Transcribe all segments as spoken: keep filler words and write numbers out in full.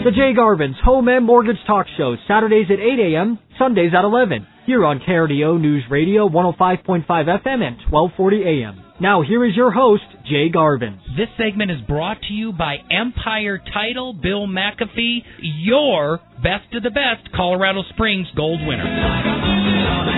The Jay Garvin's Home and Mortgage Talk Show, Saturdays at eight a.m., Sundays at eleven. Here on K R D O News Radio, one oh five point five F M and twelve forty A M. Now, here is your host, Jay Garvin. This segment is brought to you by Empire Title, Bill McAfee, your best of the best Colorado Springs gold winner.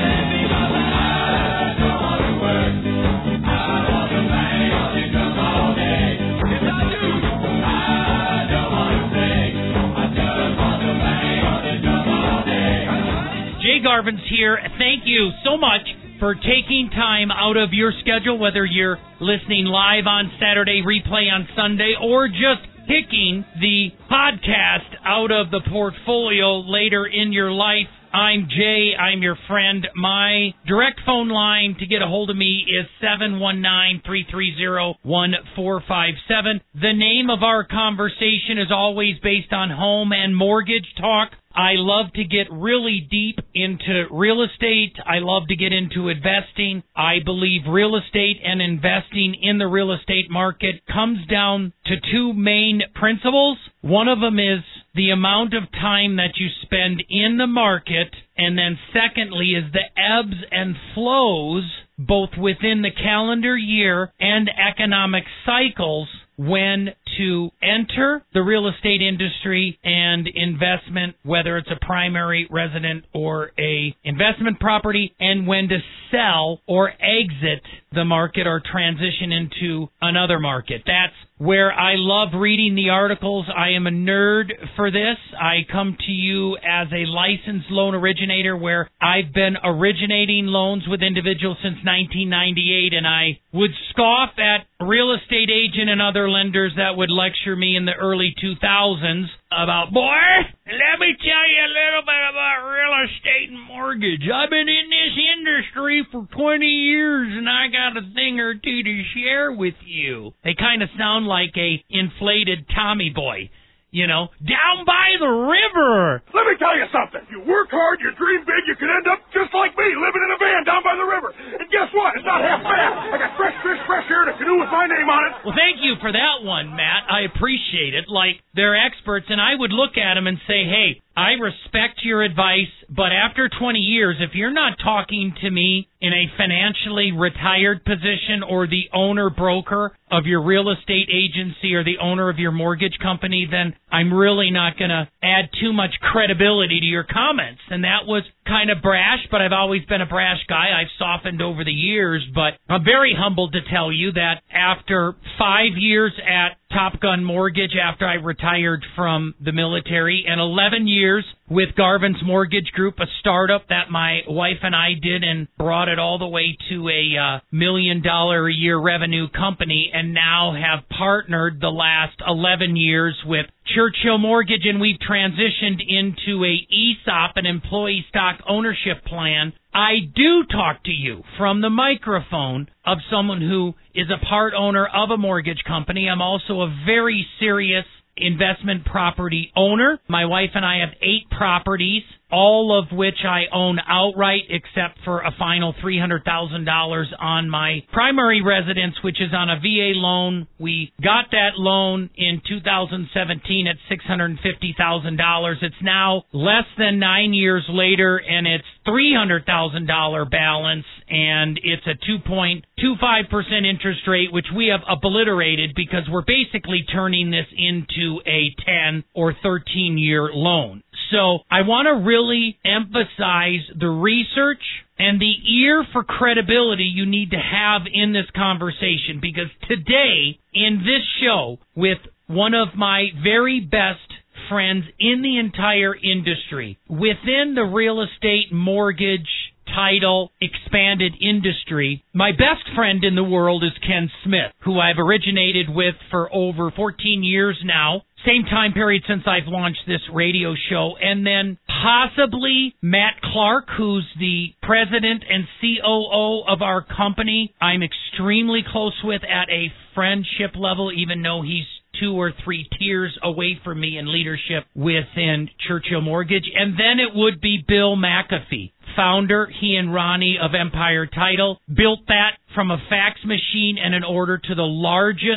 Jay Garvin's here. Thank you so much for taking time out of your schedule, whether you're listening live on Saturday, replay on Sunday, or just picking the podcast out of the portfolio later in your life. I'm Jay. I'm your friend. My direct phone line to get a hold of me is seven one nine, three three zero, one four five seven. The name of our conversation is always based on home and mortgage talk. I love to get really deep into real estate. I love to get into investing. I believe real estate and investing in the real estate market comes down to two main principles. One of them is the amount of time that you spend in the market, and then secondly is the ebbs and flows, both within the calendar year and economic cycles, when to enter the real estate industry and investment, whether it's a primary resident or a investment property, and when to sell or exit the market or transition into another market. That's where I love reading the articles. I am a nerd for this. I come to you as a licensed loan originator where I've been originating loans with individuals since nineteen ninety-eight, and I would scoff at real estate agent and other lenders that would lecture me in the early two thousands about, boy, let me tell you a little bit about real estate and mortgage. I've been in this industry for twenty years, and I got a thing or two to share with you. They kind of sound like a inflated Tommy boy. You know, down by the river. Let me tell you something. You work hard, you dream big, you could end up just like me, living in a van down by the river. And guess what? It's not half bad. I got fresh fish, fresh air, and a canoe with my name on it. Well, thank you for that one, Matt. I appreciate it. Like, they're experts, and I would look at them and say, hey, I respect your advice, but after twenty years, if you're not talking to me in a financially retired position or the owner-broker of your real estate agency or the owner of your mortgage company, then I'm really not going to add too much credibility to your comments. And that was kind of brash, but I've always been a brash guy. I've softened over the years, but I'm very humbled to tell you that after five years at Top Gun Mortgage, after I retired from the military, and eleven years with Garvin's Mortgage Group, a startup that my wife and I did and brought it all the way to a uh, million dollar a year revenue company, and now have partnered the last eleven years with Churchill Mortgage, and we've transitioned into a E S O P, an employee stock ownership plan. I do talk to you from the microphone of someone who is a part owner of a mortgage company. I'm also a very serious investment property owner. My wife and I have eight properties, all of which I own outright except for a final three hundred thousand dollars on my primary residence, which is on a V A loan. We got that loan in two thousand seventeen at six hundred fifty thousand dollars. It's now less than nine years later, and it's three hundred thousand dollars balance, and it's a two point two five percent interest rate, which we have obliterated because we're basically turning this into a ten or thirteen year loan. So I want to really emphasize the research and the ear for credibility you need to have in this conversation, because today in this show with one of my very best friends in the entire industry, within the real estate, mortgage, title, expanded industry, my best friend in the world is Ken Smith, who I've originated with for over fourteen years now. Same time period since I've launched this radio show. And then possibly Matt Clark, who's the president and C O O of our company. I'm extremely close with at a friendship level, even though he's two or three tiers away from me in leadership within Churchill Mortgage. And then it would be Bill McAfee, founder, he and Ronnie of Empire Title, built that from a fax machine and an order to the largest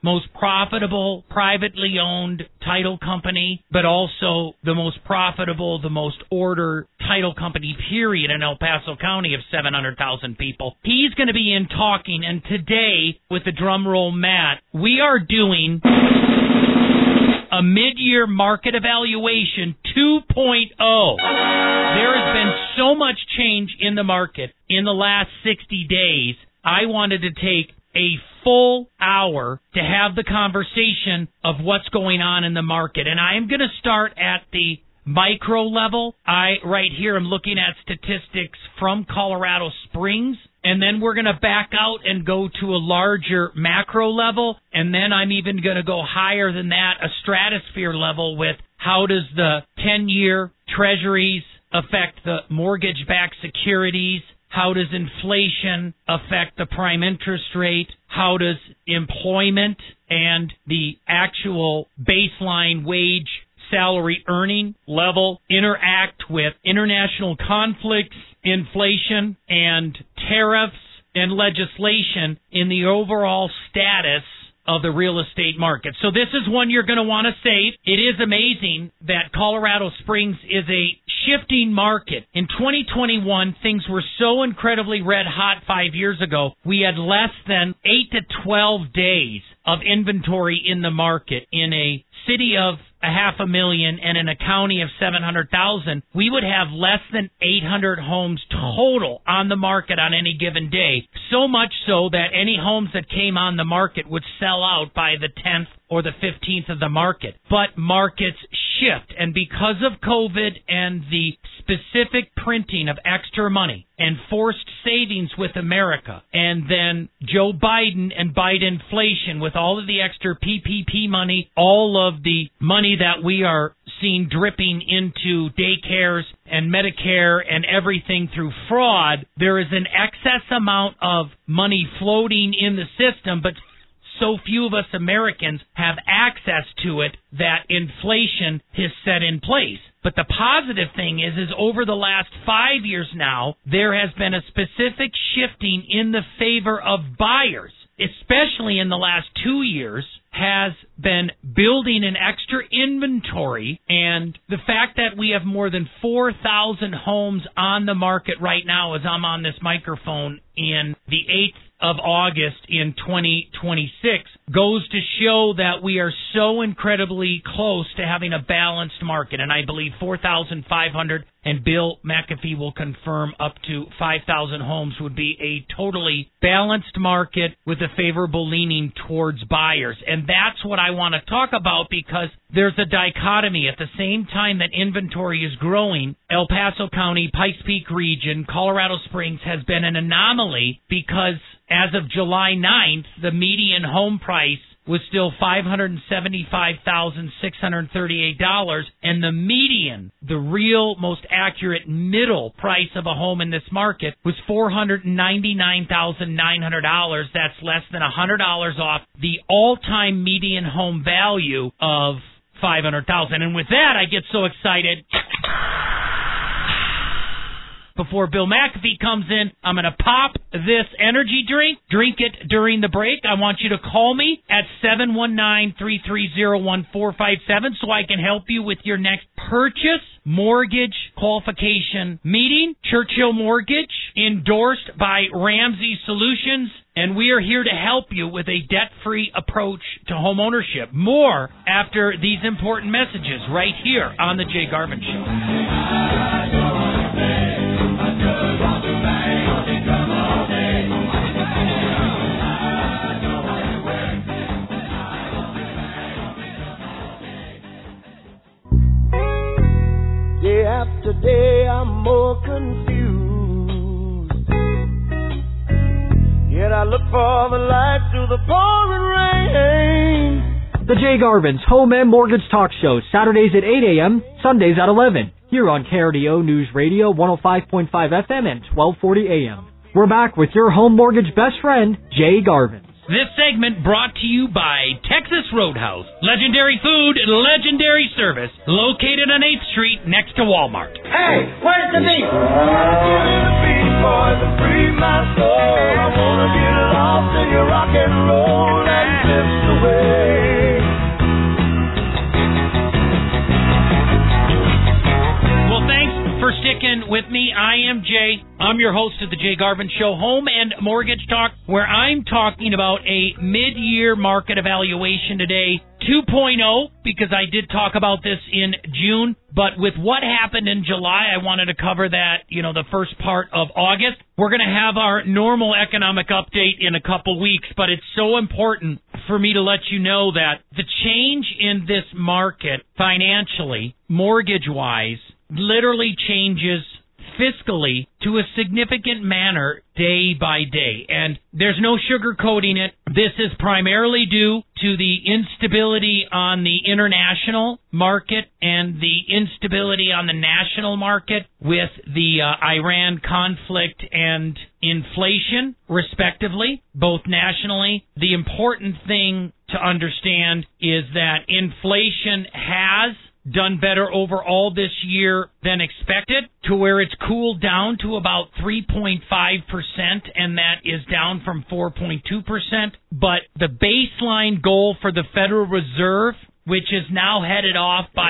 most profitable privately owned title company, but also the most profitable, the most ordered title company, period, in El Paso County of seven hundred thousand people. He's going to be in talking, and today, with the drum roll, Matt, we are doing a mid-year market evaluation two point oh. There has been so much change in the market in the last sixty days. I wanted to take a full hour to have the conversation of what's going on in the market. And I am going to start at the micro level. I, right here, I'm looking at statistics from Colorado Springs. And then we're going to back out and go to a larger macro level. And then I'm even going to go higher than that, a stratosphere level with how does the ten-year treasuries affect the mortgage-backed securities? How does inflation affect the prime interest rate? How does employment and the actual baseline wage salary earning level interact with international conflicts, inflation, and tariffs and legislation in the overall status of the real estate market? So this is one you're going to want to save. It is amazing that Colorado Springs is a shifting market. In twenty twenty-one, things were so incredibly red hot five years ago. We had less than eight to twelve days of inventory in the market. In a city of a half a million and in a county of seven hundred thousand, we would have less than eight hundred homes total on the market on any given day. So much so that any homes that came on the market would sell out by the tenth or the fifteenth of the market. But markets shift, and because of COVID and the specific printing of extra money and forced savings with America, and then Joe Biden and Bidenflation with all of the extra P P P money, all of the money that we are seeing dripping into daycares and Medicare and everything through fraud, there is an excess amount of money floating in the system, but so few of us Americans have access to it that inflation has set in place. But the positive thing is, is over the last five years now, there has been a specific shifting in the favor of buyers, especially in the last two years, has been building an extra inventory, and the fact that we have more than four thousand homes on the market right now as I'm on this microphone in the eighth of August in twenty twenty-six goes to show that we are so incredibly close to having a balanced market. And I believe four thousand five hundred, and Bill McAfee will confirm up to five thousand homes would be a totally balanced market with a favorable leaning towards buyers. And that's what I want to talk about, because there's a dichotomy. At the same time that inventory is growing, El Paso County, Pikes Peak region, Colorado Springs has been an anomaly because as of July ninth, the median home price was still five hundred seventy-five thousand six hundred thirty-eight dollars, and the median, the real most accurate middle price of a home in this market, was four hundred ninety-nine thousand nine hundred dollars. That's less than one hundred dollars off the all-time median home value of five hundred thousand dollars. And with that, I get so excited. Before Bill McAfee comes in, I'm going to pop this energy drink. Drink it during the break. I want you to call me at seven one nine, three three zero, one four five seven so I can help you with your next purchase mortgage qualification meeting. Churchill Mortgage, endorsed by Ramsey Solutions, and we are here to help you with a debt-free approach to home ownership. More after these important messages right here on The Jay Garvin Show. Day after day I'm more confused, yet I look for the light through the pouring rain. The Jay Garvin's Home and Mortgage Talk Show, Saturdays at eight a.m., Sundays at eleven, here on K R D O News Radio, one oh five point five F M and twelve forty A M. We're back with your home mortgage best friend, Jay Garvin. This segment brought to you by Texas Roadhouse. Legendary food, legendary service. Located on eighth Street next to Walmart. Hey, where's the beef? The beef, boys, to free my soul. I wanna get lost in your rock and roll and drift away. Garvin with me. I am Jay. I'm your host of the Jay Garvin Show, Home and Mortgage Talk, where I'm talking about a mid-year market evaluation today, two point oh, because I did talk about this in June, but with what happened in July, I wanted to cover that, you know, the first part of August. We're going to have our normal economic update in a couple weeks, but it's so important for me to let you know that the change in this market financially, mortgage-wise, literally changes fiscally to a significant manner day by day. And there's no sugarcoating it. This is primarily due to the instability on the international market and the instability on the national market with the uh, Iran conflict and inflation, respectively, both nationally. The important thing to understand is that inflation has done better overall this year than expected, to where it's cooled down to about three point five percent, and that is down from four point two percent. But the baseline goal for the Federal Reserve, which is now headed off by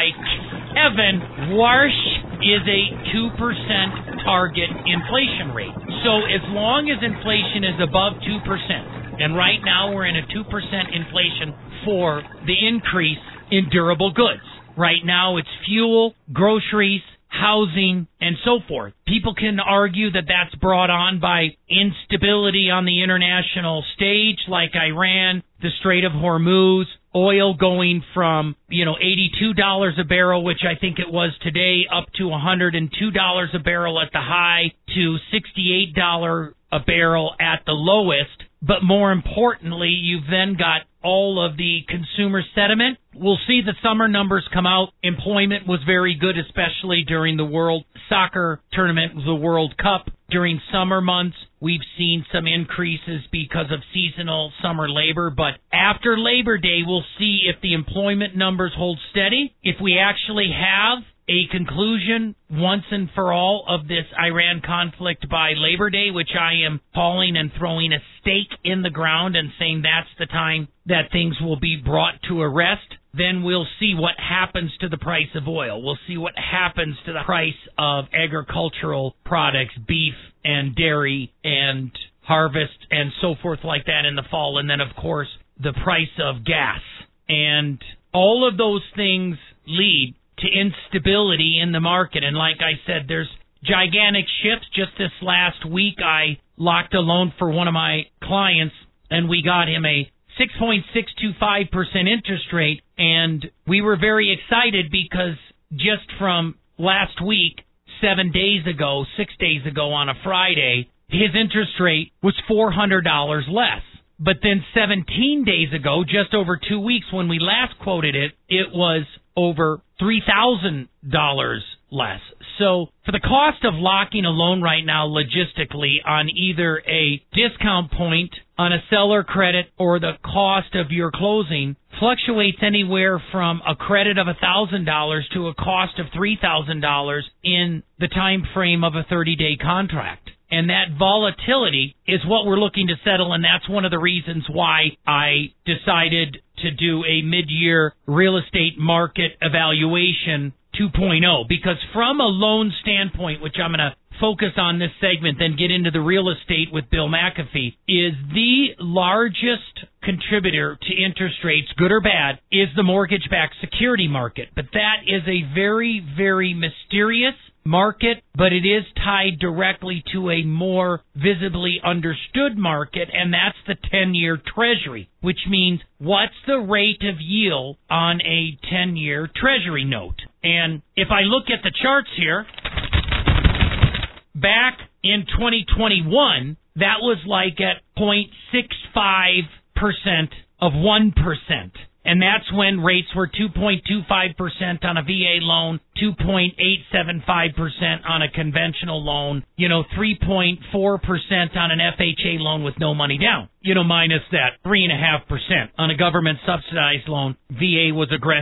Kevin Warsh, is a two percent target inflation rate. So as long as inflation is above two percent, and right now we're in a two percent inflation for the increase in durable goods. Right now, it's fuel, groceries, housing, and so forth. People can argue that that's brought on by instability on the international stage, like Iran, the Strait of Hormuz, oil going from, you know, eighty-two dollars a barrel, which I think it was today, up to one hundred two dollars a barrel at the high, to sixty-eight dollars a barrel at the lowest. But more importantly, you've then got all of the consumer sentiment. We'll see the summer numbers come out. Employment was very good, especially during the World Soccer Tournament, the World Cup. During summer months, we've seen some increases because of seasonal summer labor. But after Labor Day, we'll see if the employment numbers hold steady, if we actually have a conclusion once and for all of this Iran conflict by Labor Day, which I am calling and throwing a stake in the ground and saying that's the time that things will be brought to a rest. Then we'll see what happens to the price of oil. We'll see what happens to the price of agricultural products, beef and dairy and harvest and so forth like that in the fall. And then, of course, the price of gas. And all of those things lead to instability in the market. And like I said, there's gigantic shifts. Just this last week, I locked a loan for one of my clients, and we got him a six point six two five percent interest rate, and we were very excited because just from last week, seven days ago, six days ago on a Friday, his interest rate was four hundred dollars less. But then seventeen days ago, just over two weeks when we last quoted it, it was over three thousand dollars less. So for the cost of locking a loan right now logistically on either a discount point on a seller credit or the cost of your closing fluctuates anywhere from a credit of one thousand dollars to a cost of three thousand dollars in the time frame of a thirty-day contract. And that volatility is what we're looking to settle, and that's one of the reasons why I decided to do a mid-year real estate market evaluation two point oh. Because from a loan standpoint, which I'm going to focus on this segment, then get into the real estate with Bill McAfee, is the largest contributor to interest rates, good or bad, is the mortgage-backed security market. But that is a very, very mysterious market, but it is tied directly to a more visibly understood market, and that's the ten-year Treasury, which means what's the rate of yield on a ten-year Treasury note? And if I look at the charts here, back in twenty twenty-one, that was like at zero point six five percent of one percent. And that's when rates were two point two five percent on a V A loan, two point eight seven five percent on a conventional loan, you know, three point four percent on an F H A loan with no money down, you know, minus that three point five percent on a government subsidized loan. V A was aggressive,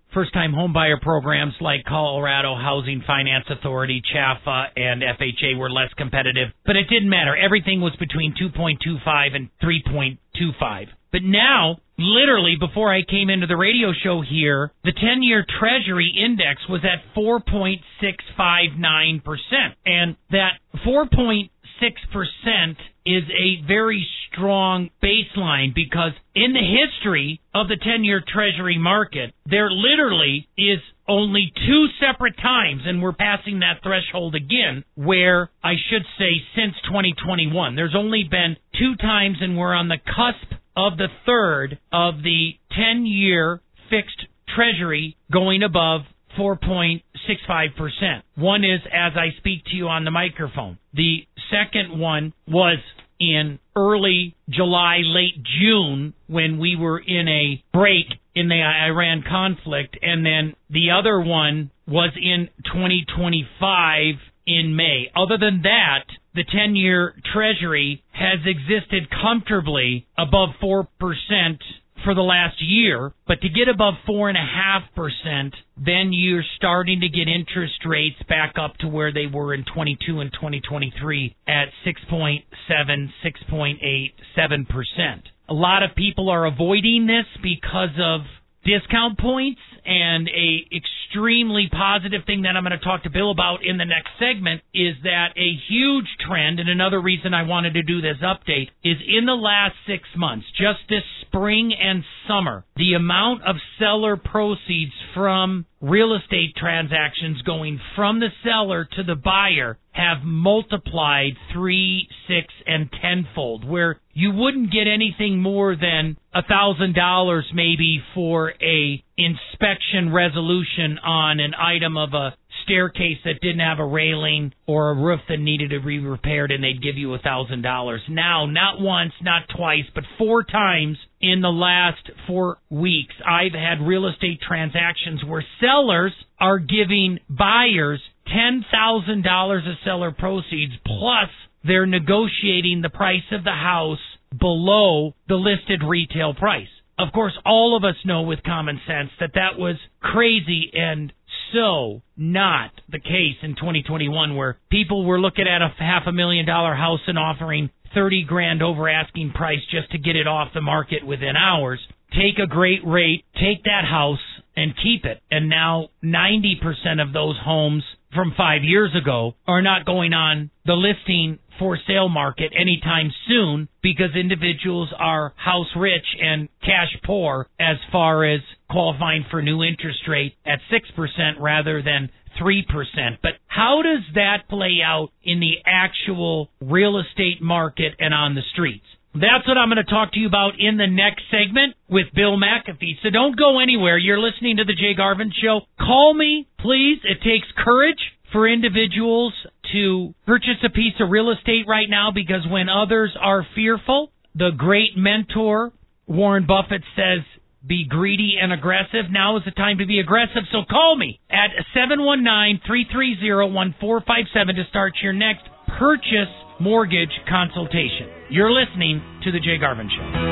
first-time homebuyer programs like Colorado Housing Finance Authority, C H A F A, and F H A were less competitive. But it didn't matter. Everything was between two point two five and three point two five. But now, literally before I came into the radio show here, the ten-year Treasury index was at four point six five nine percent. And that four point six percent is a very strong baseline because in the history of the ten-year Treasury market, there literally is only two separate times, and we're passing that threshold again, where I should say since twenty twenty-one. There's only been two times, and we're on the cusp of the third of the ten-year fixed Treasury going above four point six five percent. One is as I speak to you on the microphone. The second one was in early July, late June, when we were in a break in the Iran conflict, and then the other one was in twenty twenty-five in May. Other than that, the ten-year Treasury has existed comfortably above four percent for the last year, but to get above four point five percent, then you're starting to get interest rates back up to where they were in twenty-two and twenty twenty-three at six point seven, six point eight, seven percent. A lot of people are avoiding this because of discount points, and a extremely positive thing that I'm going to talk to Bill about in the next segment is that a huge trend, and another reason I wanted to do this update, is in the last six months, just this spring and summer, the amount of seller proceeds from real estate transactions going from the seller to the buyer have multiplied three, six, and tenfold, where you wouldn't get anything more than a thousand dollars maybe for a inspection resolution on an item of a staircase that didn't have a railing or a roof that needed to be repaired, and they'd give you a thousand dollars. Now, not once, not twice, but four times in the last four weeks, I've had real estate transactions where sellers are giving buyers ten thousand dollars of seller proceeds, plus they're negotiating the price of the house below the listed retail price. Of course, all of us know with common sense that that was crazy and so not the case in twenty twenty-one, where people were looking at a half a million dollar house and offering thirty grand over asking price just to get it off the market within hours. Take a great rate, take that house, and keep it. And now ninety percent of those homes from five years ago are not going on the listing for sale market anytime soon because individuals are house rich and cash poor as far as qualifying for new interest rate at six percent rather than three percent. But how does that play out in the actual real estate market and on the streets? That's what I'm going to talk to you about in the next segment with Bill McAfee. So don't go anywhere. You're listening to the Jay Garvin Show. Call me, please. It takes courage for individuals to purchase a piece of real estate right now because when others are fearful, the great mentor Warren Buffett says, be greedy and aggressive. Now is the time to be aggressive. So call me at seven one nine, three three zero, one four five seven to start your next purchase mortgage consultation. You're listening to The Jay Garvin Show. Oh,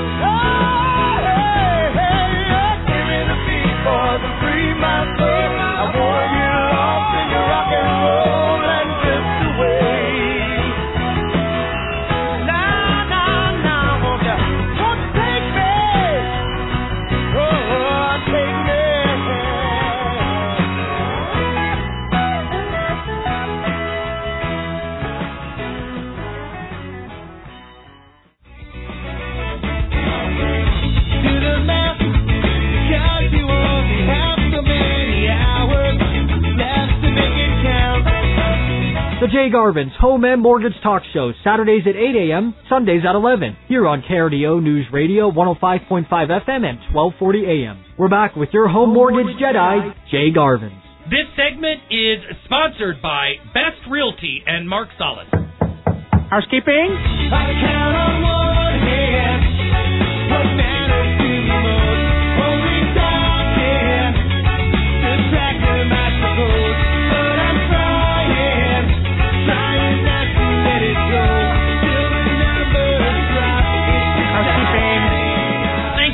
hey, hey, yeah. Give me the beat for the free my soul. I want to get lost in your rock and roll and drift away. Now, now, now, won't you, won't you take me? Oh, take me. The Jay Garvin's Home and Mortgage Talk Show, Saturdays at eight a.m., Sundays at eleven, here on K R D O News Radio, one oh five point five F M and twelve forty A M. We're back with your home mortgage Jedi, Jay Garvin. This segment is sponsored by Best Realty and Mark Solis. Housekeeping? I count on one hand. What matters to me most? Only talking, distracting my suppose. But I'm trying, trying not to let it go. Till the numbers drop. Housekeeping. Thanks so much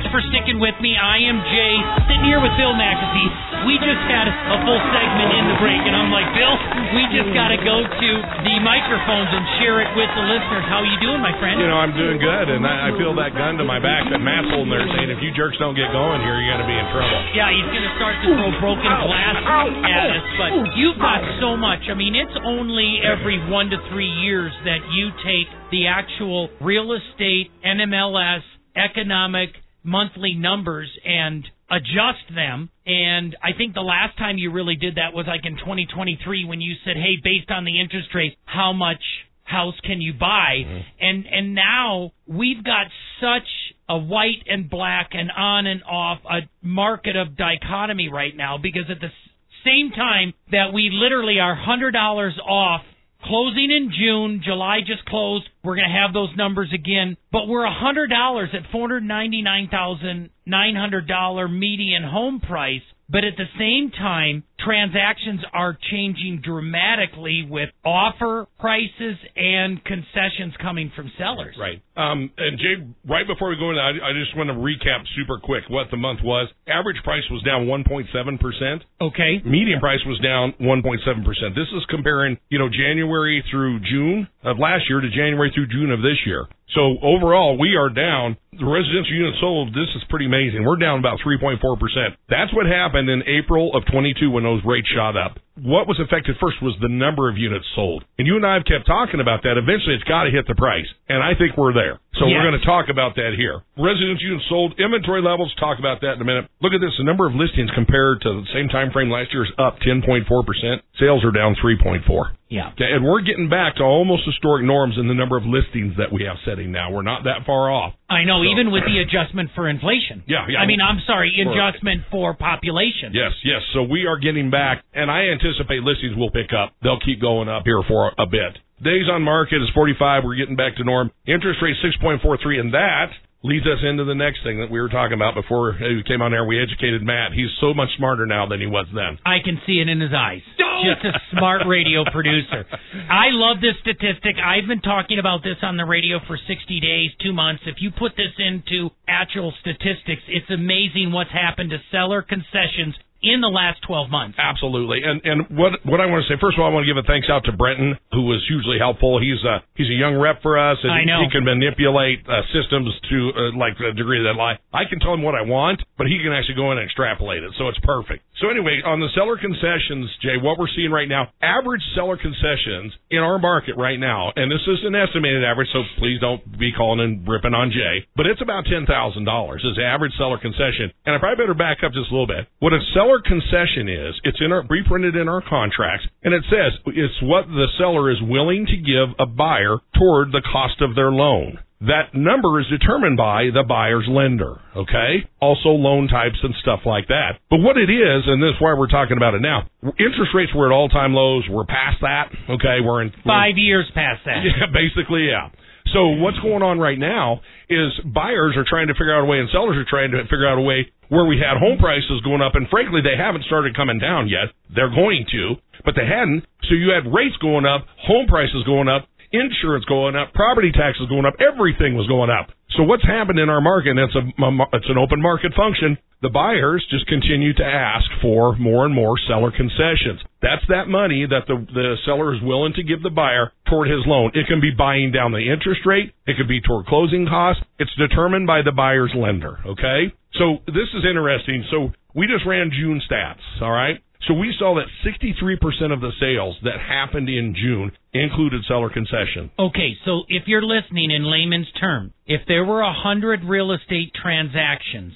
for sticking with me. I am Jay, sitting here with Bill McAfee. We just had a full segment in the break, and I'm like, Bill, we just got to go to the microphones and share it with the listeners. How are you doing, my friend? You know, I'm doing good, and I, I feel that gun to my back that Matt's holding there saying, if you jerks don't get going here, you're going to be in trouble. Yeah, he's going to start to throw broken glass at us, but you've got so much. I mean, it's only every one to three years that you take the actual real estate, N M L S, economic monthly numbers and adjust them. And I think the last time you really did that was like in twenty twenty-three when you said, hey, based on the interest rate, how much house can you buy? Mm-hmm. And and now we've got such a white and black and on and off a market of dichotomy right now, because at the same time that we literally are one hundred dollars off closing in June, July just closed, we're going to have those numbers again, but we're one hundred dollars at four hundred ninety-nine thousand nine hundred dollars median home price. But at the same time, transactions are changing dramatically with offer prices and concessions coming from sellers. Right. Um, and Jay, right before we go into that, I, I just want to recap super quick what the month was. Average price was down one point seven percent. Okay. Median price was down one point seven percent. This is comparing, you know, January through June of last year to January through June of this year. So overall, we are down. The residential units sold, this is pretty amazing. We're down about three point four percent. That's what happened in April of twenty-two when those rates shot up. What was affected first was the number of units sold. And you and I have kept talking about that. Eventually, it's got to hit the price. And I think we're there. So yes. We're going to talk about that here. Residential units sold, inventory levels, talk about that in a minute. Look at this. The number of listings compared to the same time frame last year is up ten point four percent. Sales are down three point four. Yeah. Okay, and we're getting back to almost historic norms in the number of listings that we have setting now. We're not that far off. I know, so. Even with the adjustment for inflation. Yeah, yeah. I mean, I'm sorry, adjustment for population. Yes, yes. So we are getting back, and I anticipate listings will pick up. They'll keep going up here for a bit. Days on market is forty-five. We're getting back to norm. Interest rate six point four three, and that leads us into the next thing that we were talking about before we came on air. We educated Matt. He's so much smarter now than he was then. I can see it in his eyes. Just a smart radio producer. I love this statistic. I've been talking about this on the radio for sixty days, two months. If you put this into actual statistics, it's amazing what's happened to seller concessions in the last twelve months. Absolutely. And and what what I want to say, first of all, I want to give a thanks out to Brenton, who was hugely helpful. He's a, he's a young rep for us, and I know. he can manipulate uh, systems to uh, like a degree that lie. I can tell him what I want, but he can actually go in and extrapolate it, so it's perfect. So anyway, on the seller concessions, Jay, what we're seeing right now, average seller concessions in our market right now, and this is an estimated average, so please don't be calling and ripping on Jay, but it's about ten thousand dollars is the average seller concession. And I probably better back up just a little bit. What a seller concession is, it's in our reprinted in our contracts, and it says it's what the seller is willing to give a buyer toward the cost of their loan. That number is determined by the buyer's lender, okay? Also loan types and stuff like that. But what it is, and this is why we're talking about it now, interest rates were at all-time lows. We're past that, okay? We're in five we're, years past that. Yeah, basically, yeah. So what's going on right now is buyers are trying to figure out a way, and sellers are trying to figure out a way where we had home prices going up, and frankly, they haven't started coming down yet. They're going to, but they hadn't. So you had rates going up, home prices going up, insurance going up, property taxes going up, everything was going up. So what's happened in our market, and it's, a, it's an open market function, the buyers just continue to ask for more and more seller concessions. That's that money that the, the seller is willing to give the buyer toward his loan. It can be buying down the interest rate. It could be toward closing costs. It's determined by the buyer's lender, okay? So this is interesting. So we just ran June stats, all right? So we saw that sixty-three percent of the sales that happened in June included seller concession. Okay, so if you're listening in layman's term, if there were one hundred real estate transactions,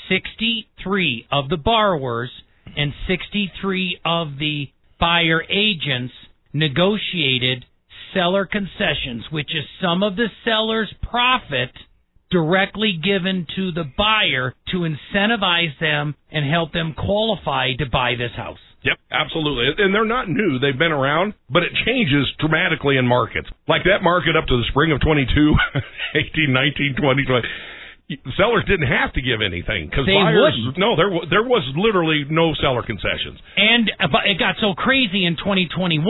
sixty-three of the borrowers and sixty-three of the buyer agents negotiated seller concessions, which is some of the seller's profit directly given to the buyer to incentivize them and help them qualify to buy this house. Yep, absolutely. And they're not new. They've been around, but it changes dramatically in markets. Like that market up to the spring of twenty-two, eighteen, nineteen, twenty, twenty. Sellers didn't have to give anything because buyers. Wouldn't. No, there there was literally no seller concessions. And it got so crazy in twenty twenty-one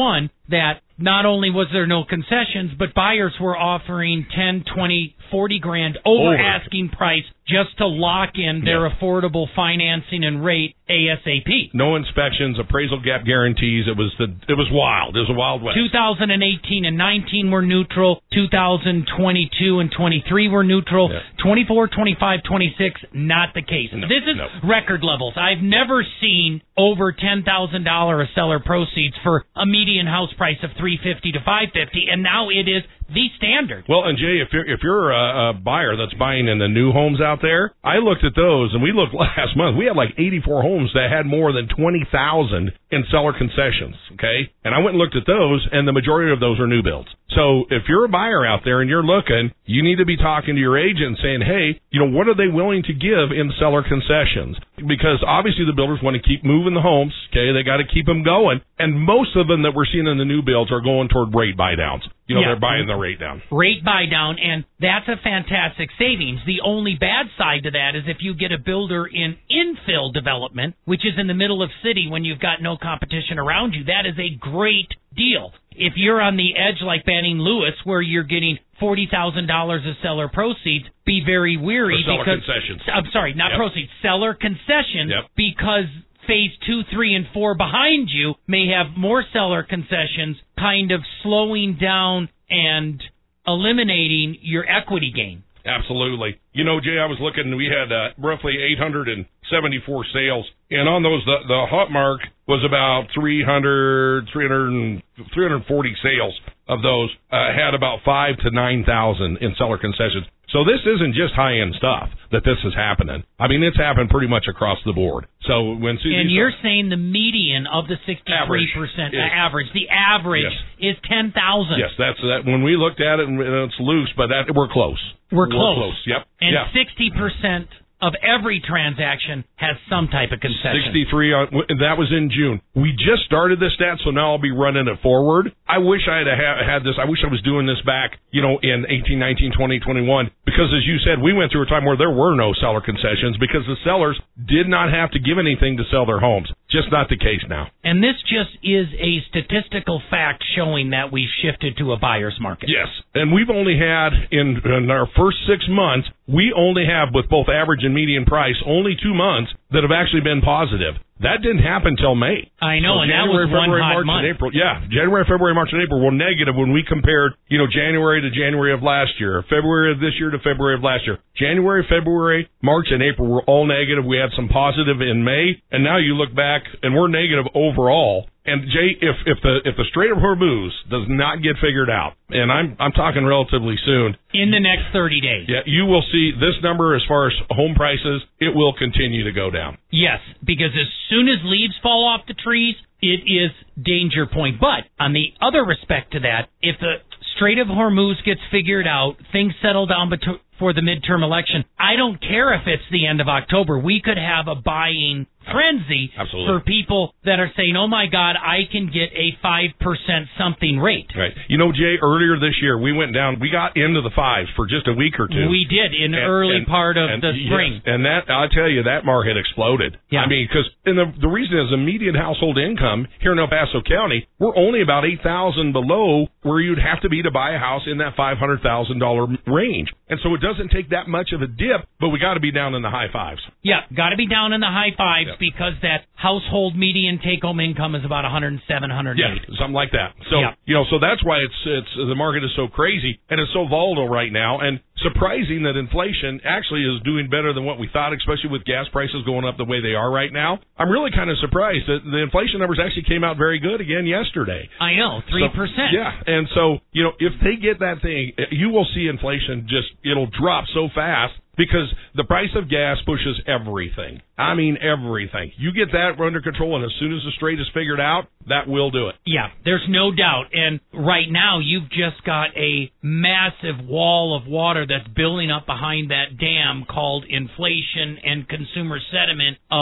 that not only was there no concessions, but buyers were offering ten, twenty, forty grand over, over. asking price just to lock in their yeah. affordable financing and rate ASAP. No inspections, appraisal gap guarantees. It was the it was wild. It was a wild west. two thousand eighteen and nineteen were neutral. two thousand twenty-two and twenty-three were neutral. Yeah. twenty-four, twenty-five, twenty-six, not the case. No, this is no. record levels. I've never seen over ten thousand dollars a seller proceeds for a median house price of three hundred fifty dollars to five hundred fifty dollars, and now it is the standard. Well, and Jay, if you're if you're a, a buyer that's buying in the new homes out there, I looked at those, and we looked last month. We had like eighty-four homes that had more than twenty thousand in seller concessions. Okay, and I went and looked at those, and the majority of those are new builds. So if you're a buyer out there and you're looking, you need to be talking to your agent saying, hey, you know, what are they willing to give in seller concessions? Because obviously the builders want to keep moving the homes. Okay, they got to keep them going, and most of them that we're seeing in the new builds are going toward rate buy downs. You know, yeah. they're buying the rate down. Rate buy down, and that's a fantastic savings. The only bad side to that is if you get a builder in infill development, which is in the middle of city when you've got no competition around you, that is a great deal. If you're on the edge like Banning Lewis, where you're getting forty thousand dollars of seller proceeds, be very weary. For seller because, concessions. I'm sorry, not yep. proceeds, seller concessions, yep. because phase two, three, and four behind you may have more seller concessions, kind of slowing down and eliminating your equity gain. Absolutely. You know, Jay, I was looking, we had uh, roughly eight hundred seventy-four sales, and on those, the, the hot mark was about three hundred, three hundred, three hundred forty sales of those, uh, had about five to nine thousand in seller concessions. So this isn't just high-end stuff that this is happening. I mean, it's happened pretty much across the board. So when Susie and you're saying the median of the sixty-three percent average, uh, average the average yes. is ten thousand. Yes, that's that. When we looked at it, and it's loose, but that we're close. We're close. We're close. Yep. And yeah. sixty percent of every transaction has some type of concession. sixty-three, on, that was in June. We just started this stat, so now I'll be running it forward. I wish I had ha- had this. I wish I was doing this back, you know, in eighteen, nineteen, twenty, twenty-one, because as you said, we went through a time where there were no seller concessions because the sellers did not have to give anything to sell their homes. Just not the case now. And this just is a statistical fact showing that we've shifted to a buyer's market. Yes, and we've only had, in, in our first six months, we only have, with both average and median price, only two months that have actually been positive. That didn't happen till May. I know, so and January, that was one February, hot March, month. and April. Yeah, January, February, March, and April were negative when we compared, you know, January to January of last year, February of this year to February of last year. January, February, March, and April were all negative. We had some positive in May, and now you look back, and we're negative overall. And Jay, if if the if the Strait of Hormuz does not get figured out, and I'm I'm talking relatively soon, in the next thirty days, yeah, you will see this number as far as home prices. It will continue to go down. Yes, because as soon as leaves fall off the trees, it is danger point. But on the other respect to that, if the Strait of Hormuz gets figured out, things settle down bet- for the midterm election, I don't care if it's the end of October. We could have a buying frenzy Absolutely. for people that are saying, oh, my God, I can get a five percent something rate. Right. You know, Jay, earlier this year, we went down, we got into the fives for just a week or two. We did in the and, early and, part of and, the spring. Yes, and that, I'll tell you, that market exploded. Yeah. I mean, because and the, the reason is the median household income here in El Paso County, we're only about eight thousand dollars below where you'd have to be to buy a house in that five hundred thousand dollars range. And so it doesn't take that much of a dip, but we got to be down in the high fives. Yeah, got to be down in the high fives yeah. because that household median take-home income is about one hundred seven, one hundred eight. Yeah, something like that. So, yeah. you know, so that's why it's it's the market is so crazy and it's so volatile right now. And surprising that inflation actually is doing better than what we thought, especially with gas prices going up the way they are right now. I'm really kind of surprised that the inflation numbers actually came out very good again yesterday. I know, three percent. So, yeah, and so, you know, if they get that thing, you will see inflation just, it'll drop so fast because the price of gas pushes everything. I mean, everything. You get that under control, and as soon as the Strait is figured out, that will do it. Yeah, there's no doubt. And right now, you've just got a massive wall of water that's building up behind that dam called inflation and consumer sentiment of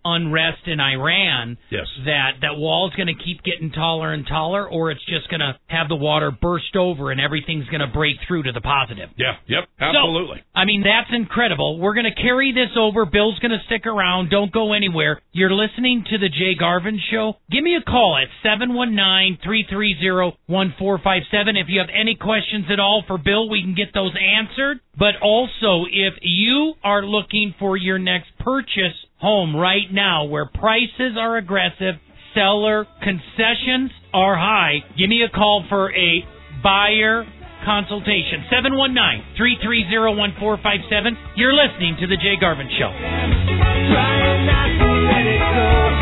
unrest in Iran, yes. that that wall's going to keep getting taller and taller, or it's just going to have the water burst over and everything's going to break through to the positive. Yeah, yep, absolutely. So, I mean, that's incredible. We're going to carry this over. Bill's going to stick around. Don't go anywhere. You're listening to the Jay Garvin Show. Give me a call at seven one nine, three three zero, one four five seven. If you have any questions at all for Bill, we can get those answered. But also, if you are looking for your next purchase home right now where prices are aggressive, seller concessions are high, give me a call for a buyer consultation. seven one nine, three three zero, one four five seven. You're listening to The Jay Garvin Show. Trying not to let it go.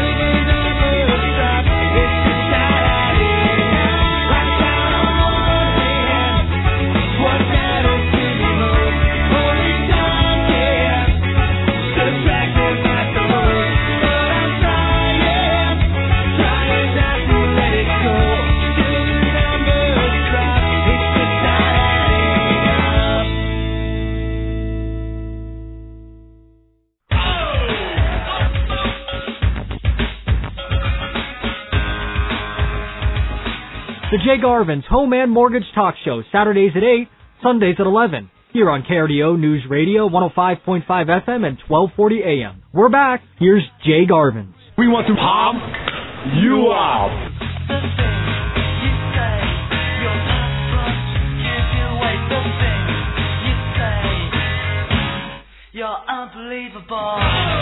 The Jay Garvin's Home and Mortgage Talk Show, Saturdays at eight, Sundays at eleven. Here on K R D O News Radio, one oh five point five F M and twelve forty A M. We're back. Here's Jay Garvin's. We want to pop you out. You're unbelievable.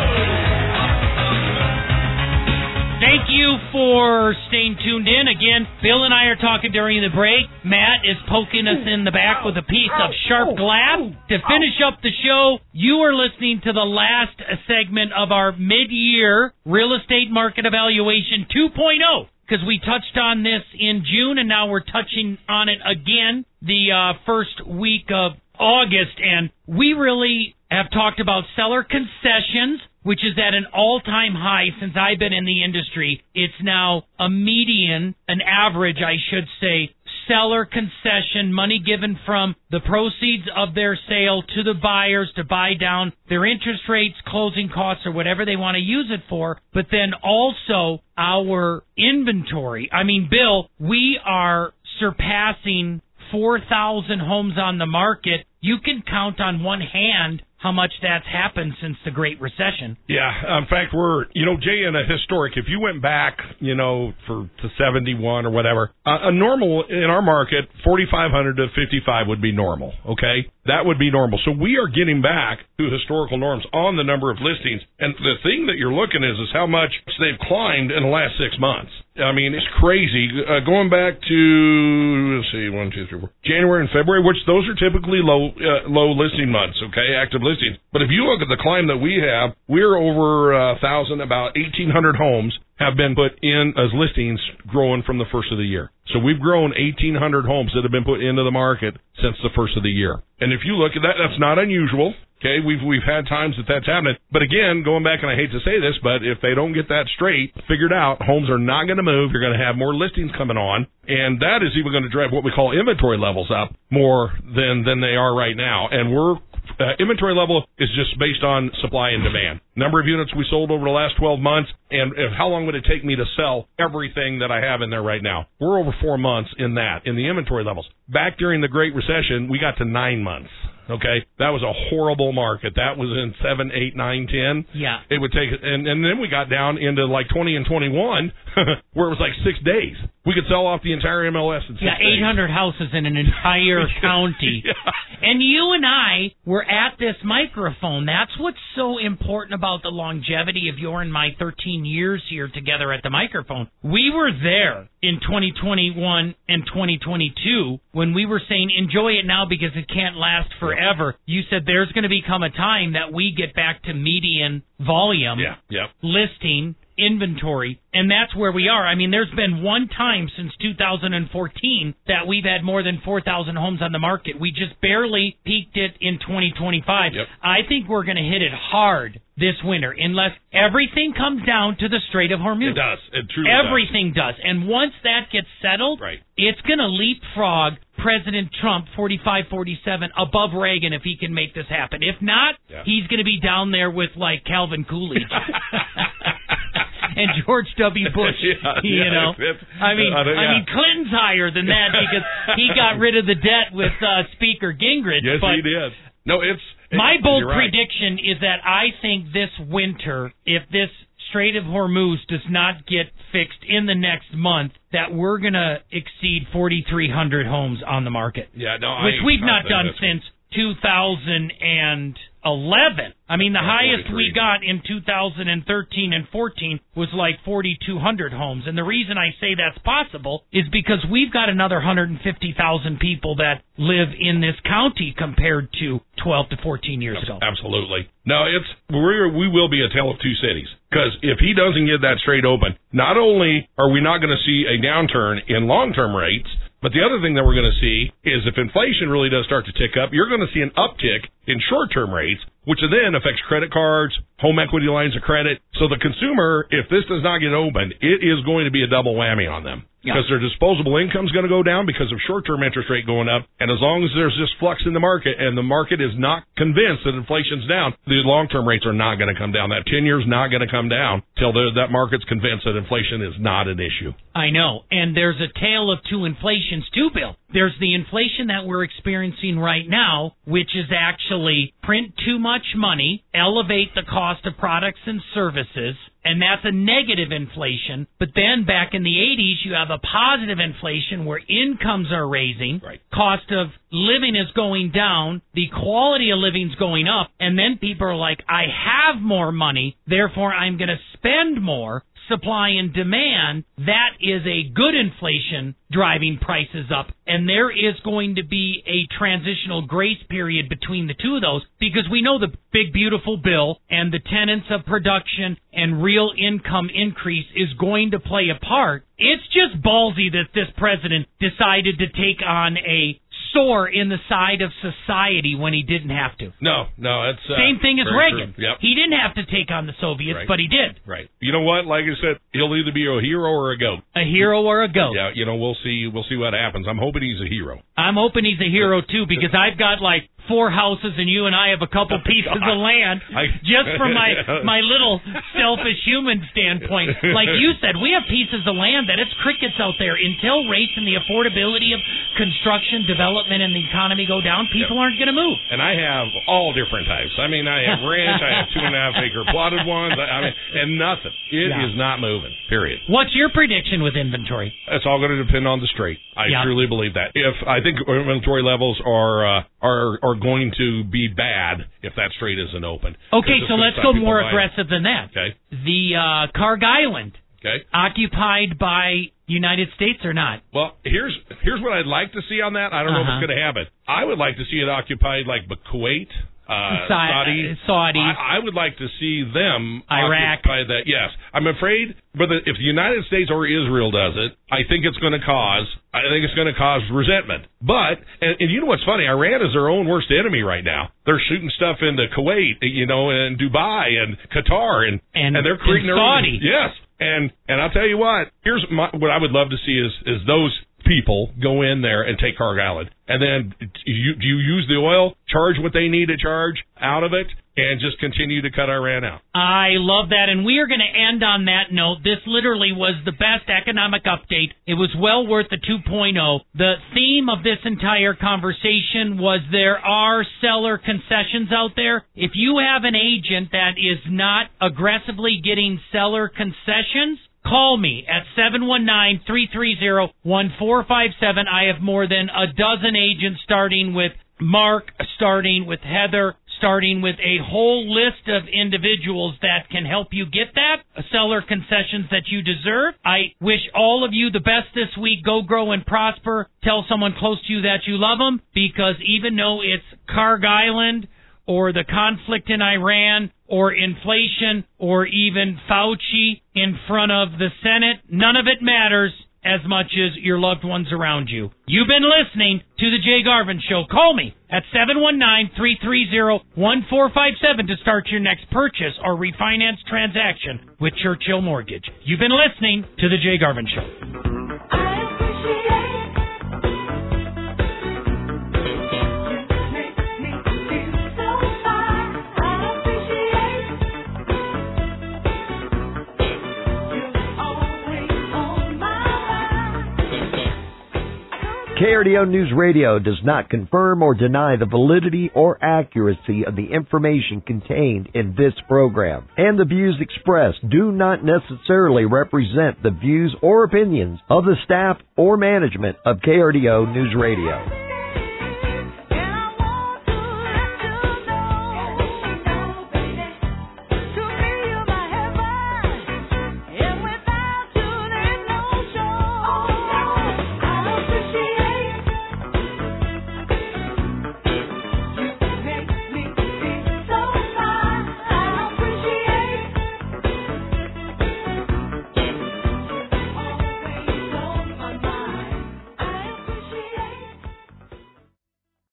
Thank you for staying tuned in. Again, Bill and I are talking during the break. Matt is poking us in the back with a piece of sharp glass. To finish up the show, you are listening to the last segment of our mid-year real estate market evaluation two point oh. Because we touched on this in June, and now we're touching on it again the uh, first week of August. And we really have talked about seller concessions, which is at an all-time high since I've been in the industry. It's now a median, an average, I should say, seller concession, money given from the proceeds of their sale to the buyers to buy down their interest rates, closing costs, or whatever they want to use it for. But then also our inventory. I mean, Bill, we are surpassing four thousand homes on the market. You can count on one hand how much that's happened since the Great Recession. Yeah, in fact, we're, you know, Jay, in a historic, if you went back, you know, for to seventy-one or whatever, uh, a normal, in our market, forty-five hundred to fifty-five would be normal, okay? That would be normal. So we are getting back to historical norms on the number of listings. And the thing that you're looking is, is how much they've climbed in the last six months. I mean, it's crazy. Uh, going back to, let's see, one, two, three, four, January and February, which those are typically low uh, low listing months, okay, active listings. But if you look at the climb that we have, we're over a uh, thousand, about eighteen hundred homes have been put in as listings growing from the first of the year. So we've grown eighteen hundred homes that have been put into the market since the first of the year. And if you look at that, that's not unusual. Okay, we've we've had times that that's happening. But again, going back, and I hate to say this, but if they don't get that straight, figured out, homes are not going to move. You're going to have more listings coming on, and that is even going to drive what we call inventory levels up more than than they are right now. And we're Uh, inventory level is just based on supply and demand. Number of units we sold over the last twelve months, and if, how long would it take me to sell everything that I have in there right now? We're over four months in that, in the inventory levels. Back during the Great Recession, we got to nine months. Okay, that was a horrible market. That was in seven, eight, nine, ten. Yeah, it would take, and and then we got down into like twenty and twenty-one, where it was like six days. We could sell off the entire M L S in six yeah, days. eight hundred houses in an entire county. Yeah. And you and I were at this microphone. That's what's so important about the longevity of your and my thirteen years here together at the microphone. We were there in twenty twenty-one and twenty twenty-two when we were saying enjoy it now because it can't last forever. You said there's going to become a time that we get back to median volume, yeah, yeah. listing, inventory, and that's where we are. I mean, there's been one time since two thousand fourteen that we've had more than four thousand homes on the market. We just barely peaked it in twenty twenty-five. Yep. I think we're going to hit it hard this winter unless everything comes down to the Strait of Hormuz. It does. It truly Everything does. does. And once that gets settled, right. it's going to leapfrog President Trump, forty-five forty-seven, above Reagan if he can make this happen. If not, yeah. he's going to be down there with, like, Calvin Coolidge. And George W. Bush, yeah, you yeah, know. it's, I mean, uh, yeah. I mean, Clinton's higher than that because he got rid of the debt with uh, Speaker Gingrich. Yes, but he did. No, it's... My it's, bold you're right. prediction is that I think this winter, if this Strait of Hormuz does not get fixed in the next month, that we're going to exceed forty-three hundred homes on the market. Yeah, no, Which I, we've I not think done that's since two thousand eleven. I mean, the Yeah, highest we forty-three. got in two thousand thirteen and fourteen was like forty-two hundred homes. And the reason I say that's possible is because we've got another one hundred fifty thousand people that live in this county compared to twelve to fourteen years ago. Absolutely. No, it's we're, we will be a tale of two cities. Because if he doesn't get that straight open, not only are we not going to see a downturn in long-term rates, but the other thing that we're going to see is if inflation really does start to tick up, you're going to see an uptick in short-term rates, which then affects credit cards, home equity lines of credit. So the consumer, if this does not get open, it is going to be a double whammy on them. Because Yeah. their disposable income is going to go down because of short-term interest rate going up. And as long as there's this flux in the market and the market is not convinced that inflation's down, the long-term rates are not going to come down. That ten years not going to come down till the, that market's convinced that inflation is not an issue. I know. And there's a tale of two inflations too, Bill. There's the inflation that we're experiencing right now, which is actually print too much money, elevate the cost of products and services, and that's a negative inflation. But then back in the eighties, you have a positive inflation where incomes are raising, Right. cost of living is going down, the quality of living is going up, and then people are like, I have more money, therefore I'm going to spend more. Supply and demand, that is a good inflation driving prices up. And there is going to be a transitional grace period between the two of those because we know the big, beautiful bill and the tenets of production and real income increase is going to play a part. It's just ballsy that this president decided to take on a sore in the side of society when he didn't have to. No, no, it's... Uh, Same thing as very Reagan. true. Yep. He didn't have to take on the Soviets, Right. but he did. Right. You know what? Like I said, he'll either be a hero or a goat. A hero or a goat. Yeah, you know, we'll see We'll see what happens. I'm hoping he's a hero. I'm hoping he's a hero, too, because I've got, like, four houses and you and I have a couple Oh, pieces God. of land I- just from my, my little selfish human standpoint. Like you said, we have pieces of land that it's crickets out there. Until rates and the affordability of construction, development, and the economy go down, people Yep. aren't going to move. And I have all different types. I mean, I have ranch, I have two and a half acre plotted ones, I, I mean, and nothing. It Yeah. is not moving, period. What's your prediction with inventory? It's all going to depend on the straight. I Yeah. truly believe that. If I think inventory levels are uh, are are going to be bad if that straight isn't open. Okay, Because so it's let's gonna go stop people more buying. aggressive than that. Okay. The uh, Karg Island, Okay. occupied by United States or not? Well, here's here's what I'd like to see on that. I don't know Uh-huh. if it's going to happen. I would like to see it occupied like Kuwait, uh, Sa- Saudi. Saudi. I, I would like to see them Iraq. occupy that. Yes, I'm afraid, but the, if the United States or Israel does it, I think it's going to cause. I think it's going to cause resentment. But and, and you know what's funny? Iran is their own worst enemy right now. They're shooting stuff into Kuwait, you know, and Dubai and Qatar, and And- they're creating and their own- Saudi. Yes. And and I'll tell you what, here's my, what I would love to see is is those people go in there and take Karg Island. And then you, do you use the oil, charge what they need to charge out of it, and just continue to cut Iran out. I love that, and we are going to end on that note. This literally was the best economic update. It was well worth the two point oh. The theme of this entire conversation was there are seller concessions out there. If you have an agent that is not aggressively getting seller concessions, call me at seven one nine, three three zero, one four five seven. I have more than a dozen agents, starting with Mark, starting with Heather, starting with a whole list of individuals that can help you get that seller concessions that you deserve. I wish all of you the best this week. Go grow and prosper. Tell someone close to you that you love them, because even though it's Karg Island or the conflict in Iran or inflation or even Fauci in front of the Senate, none of it matters as much as your loved ones around you. You've been listening to The Jay Garvin Show. Call me at seven one nine, three three zero, one four five seven to start your next purchase or refinance transaction with Churchill Mortgage. You've been listening to The Jay Garvin Show. I appreciate K R D O News Radio does not confirm or deny the validity or accuracy of the information contained in this program, and the views expressed do not necessarily represent the views or opinions of the staff or management of K R D O News Radio.